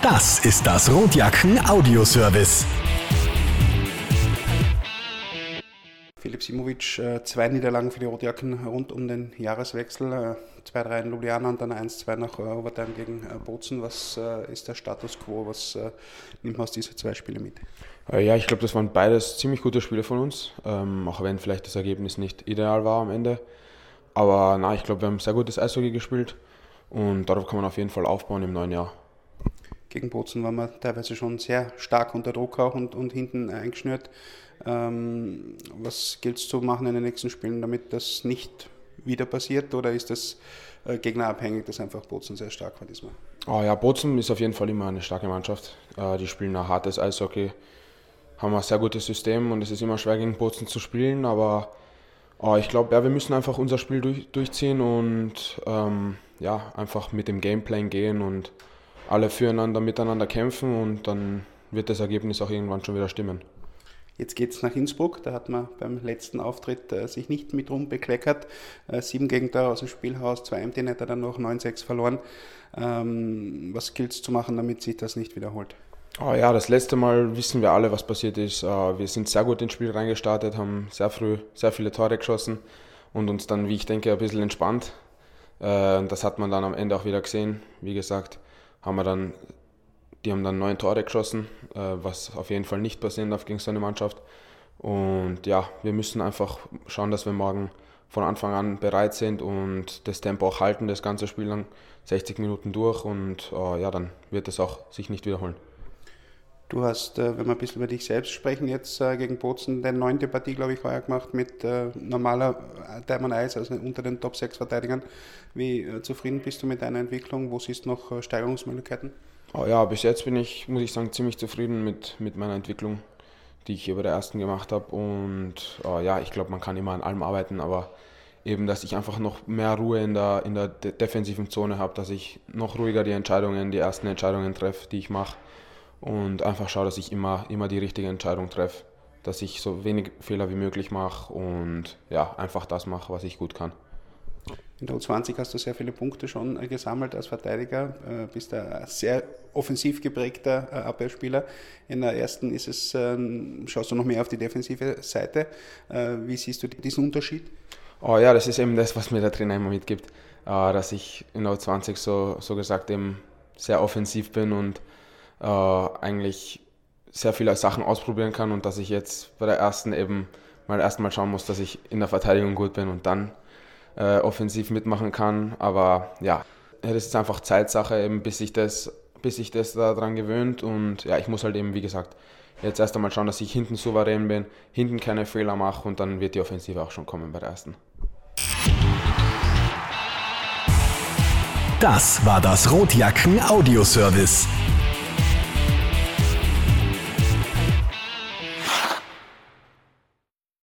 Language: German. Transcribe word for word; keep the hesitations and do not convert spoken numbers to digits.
Das ist das Rotjacken Audioservice. Filip Simovic, äh, zwei Niederlagen für die Rotjacken rund um den Jahreswechsel, äh, zwei drei in Ljubljana und dann eins zwei nach äh, Overtime gegen äh, Bozen. Was äh, ist der Status quo? Was äh, nimmt man aus diesen zwei Spiele mit? Ja, ich glaube, das waren beides ziemlich gute Spiele von uns, ähm, auch wenn vielleicht das Ergebnis nicht ideal war am Ende. Aber na, ich glaube, wir haben sehr gutes Eishockey gespielt und darauf kann man auf jeden Fall aufbauen im neuen Jahr. Gegen Bozen waren wir teilweise schon sehr stark unter Druck auch und, und hinten eingeschnürt. Ähm, was gilt es zu machen in den nächsten Spielen, damit das nicht wieder passiert? Oder ist das äh, gegnerabhängig, dass einfach Bozen sehr stark war diesmal? Oh ja, Bozen ist auf jeden Fall immer eine starke Mannschaft. Äh, die spielen ein hartes Eishockey, haben ein sehr gutes System und es ist immer schwer gegen Bozen zu spielen. Aber oh, ich glaube, ja, wir müssen einfach unser Spiel durch, durchziehen und ähm, ja, einfach mit dem Gameplan gehen und alle füreinander, miteinander kämpfen und dann wird das Ergebnis auch irgendwann schon wieder stimmen. Jetzt geht es nach Innsbruck, da hat man beim letzten Auftritt äh, sich nicht mit rumbekleckert. Äh, sieben Gegentore aus dem Spielhaus, zwei Empty Netter dann noch, neun sechs verloren. Ähm, was gilt es zu machen, damit sich das nicht wiederholt? Oh ja, das letzte Mal wissen wir alle, was passiert ist. Uh, wir sind sehr gut ins Spiel reingestartet, haben sehr früh sehr viele Tore geschossen und uns dann, wie ich denke, ein bisschen entspannt. Uh, das hat man dann am Ende auch wieder gesehen. Wie gesagt, haben wir dann, die haben dann neun Tore geschossen, uh, was auf jeden Fall nicht passieren darf gegen so eine Mannschaft. Und ja, wir müssen einfach schauen, dass wir morgen von Anfang an bereit sind und das Tempo auch halten, das ganze Spiel lang, sechzig Minuten durch und uh, ja, dann wird es auch sich nicht wiederholen. Du hast, wenn wir ein bisschen über dich selbst sprechen, jetzt gegen Bozen deine neunte Partie, glaube ich, heuer gemacht mit äh, normaler Time on Ice, also unter den Top sechs Verteidigern. Wie äh, zufrieden bist du mit deiner Entwicklung? Wo siehst du noch äh, Steigerungsmöglichkeiten? Oh ja, bis jetzt bin ich, muss ich sagen, ziemlich zufrieden mit, mit meiner Entwicklung, die ich über der ersten gemacht habe. Und oh ja, ich glaube, man kann immer an allem arbeiten, aber eben, dass ich einfach noch mehr Ruhe in der, in der de- defensiven Zone habe, dass ich noch ruhiger die Entscheidungen, die ersten Entscheidungen treffe, die ich mache. Und einfach schaue, dass ich immer, immer die richtige Entscheidung treffe, dass ich so wenig Fehler wie möglich mache und ja, einfach das mache, was ich gut kann. In der U zwanzig hast du sehr viele Punkte schon äh, gesammelt als Verteidiger, äh, bist ein sehr offensiv geprägter äh, Abwehrspieler. In der ersten ist es, äh, schaust du noch mehr auf die defensive Seite. Äh, wie siehst du diesen Unterschied? Oh ja, das ist eben das, was mir der Trainer immer mitgibt, äh, dass ich in der U zwanzig so, so gesagt eben sehr offensiv bin und äh, eigentlich sehr viele Sachen ausprobieren kann und dass ich jetzt bei der ersten eben mal erstmal schauen muss, dass ich in der Verteidigung gut bin und dann äh, offensiv mitmachen kann. Aber ja, das ist einfach Zeitsache, eben, bis sich das, bis sich das daran gewöhnt und ja, ich muss halt eben, wie gesagt, jetzt erst einmal schauen, dass ich hinten souverän bin, hinten keine Fehler mache und dann wird die Offensive auch schon kommen bei der ersten. Das war das Rotjacken Audioservice.